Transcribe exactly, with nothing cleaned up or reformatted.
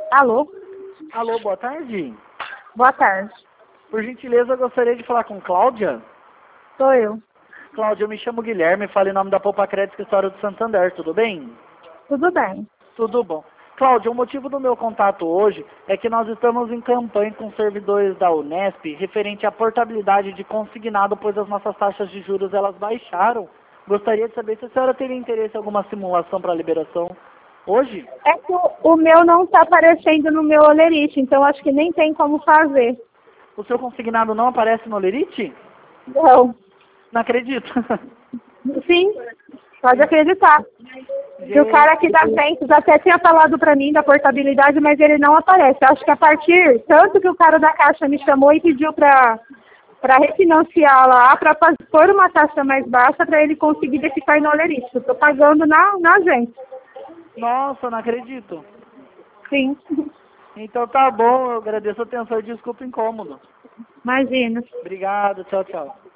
Alô? Alô, boa tarde. Boa tarde. Por gentileza, eu gostaria de falar com Cláudia. Sou eu. Cláudia, eu me chamo Guilherme, falo em nome da Poupa Crédito Escritório do Santander, tudo bem? Tudo bem. Tudo bom. Cláudia, o motivo do meu contato hoje é que nós estamos em campanha com servidores da Unesp referente à portabilidade de consignado, pois as nossas taxas de juros elas baixaram. Gostaria de saber se a senhora teria interesse em alguma simulação para liberação hoje? É que o, o meu não está aparecendo no meu olerite, então acho que nem tem como fazer. O seu consignado não aparece no Lerite? Não. Não acredito. Sim, pode acreditar. Que o cara aqui da Ventos até tinha falado para mim da portabilidade, mas ele não aparece. Acho que a partir, tanto que o cara da Caixa me chamou e pediu para para refinanciar lá, para pôr uma taxa mais baixa para ele conseguir ficar no olerite. Eu estou pagando na, na agência. Nossa, não acredito. Sim. Então tá bom, eu agradeço a atenção e desculpa o incômodo. Imagina. Obrigado, tchau, tchau.